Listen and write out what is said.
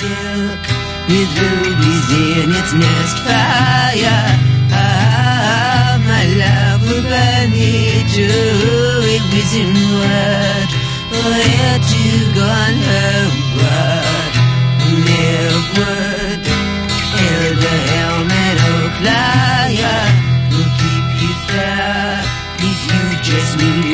silk with rubies in its nest fire. My love will burn it to a wizard word. Where to gone her word? Live word. Elder helmet of flyer will keep you fair if you just need